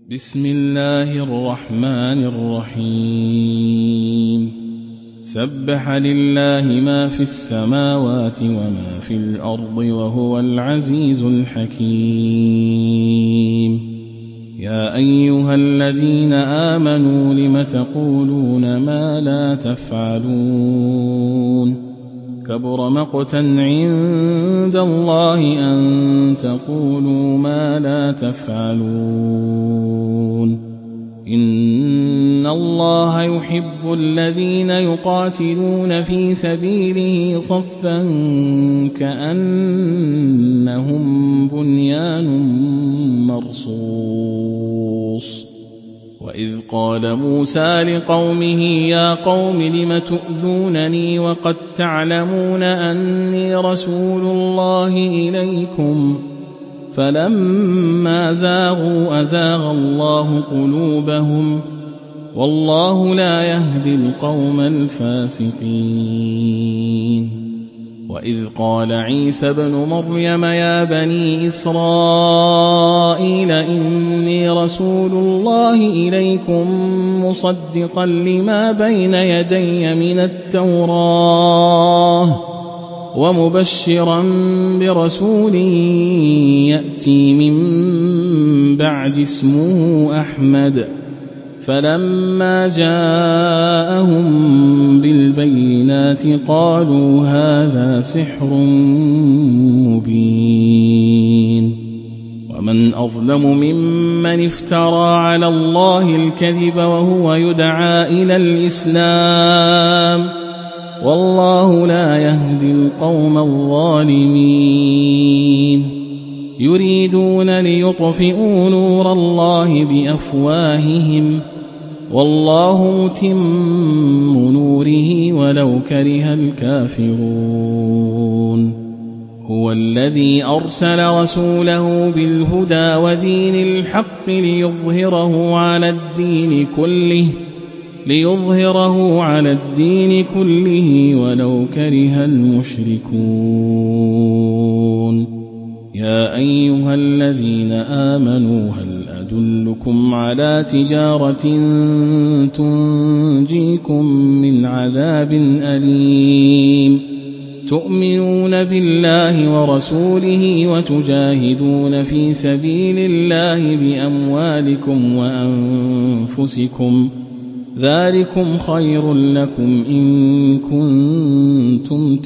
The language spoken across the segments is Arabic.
بسم الله الرحمن الرحيم سبح لله ما في السماوات وما في الأرض وهو العزيز الحكيم يا أيها الذين آمنوا لم تقولون ما لا تفعلون كبر مقتا عند الله أن تقولوا ما لا تفعلون إن الله يحب الذين يقاتلون في سبيله صفا كأنهم بنيان مرصوص وإذ قال موسى لقومه يا قوم لم تؤذونني وقد تعلمون أني رسول الله إليكم فلما زاغوا أزاغ الله قلوبهم والله لا يهدي القوم الفاسقين وإذ قال عيسى ابن مريم يا بني إسرائيل إني رسول الله إليكم مصدقا لما بين يدي من التوراة ومبشرا برسول يأتي من بعد اسمه أحمد فلما جاءهم بالبينات قالوا هذا سحر مبين ومن أظلم ممن افترى على الله الكذب وهو يدعى إلى الإسلام والله لا يهدي القوم الظالمين يريدون ليطفئوا نور الله بأفواههم والله متم نوره ولو كره الكافرون هو الذي أرسل رسوله بالهدى ودين الحق ليظهره على الدين كله ولو كره المشركون يا أيها الذين آمنوا هل أدلكم على تجارة تنجيكم من عذاب أليم تؤمنون بالله ورسوله وتجاهدون في سبيل الله بأموالكم وأنفسكم ذلكم خير لكم إن كنتم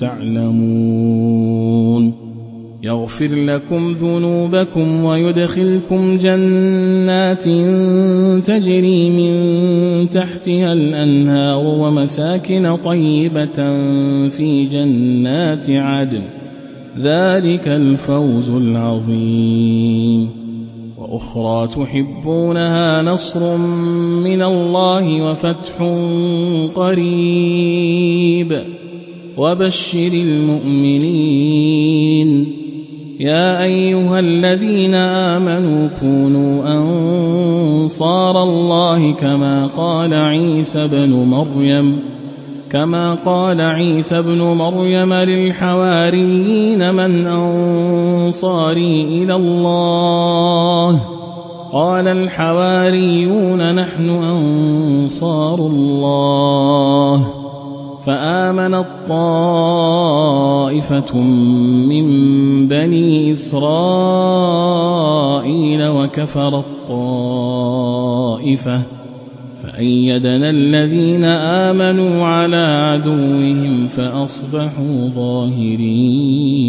تعلمون يغفر لكم ذنوبكم ويدخلكم جنات تجري من تحتها الأنهار ومساكن طيبة في جنات عدن ذلك الفوز العظيم وأخرى تحبونها نصر من الله وفتح قريب وبشر المؤمنين يا أيها الذين آمنوا كونوا أنصار الله كما قال عيسى بن مريم للحواريين من أنصاري إلى الله قال الحواريون نحن أنصار الله فآمنت طائفة من بني إسرائيل وكفرت طائفة فأيدنا الذين آمنوا على عدوهم فأصبحوا ظاهرين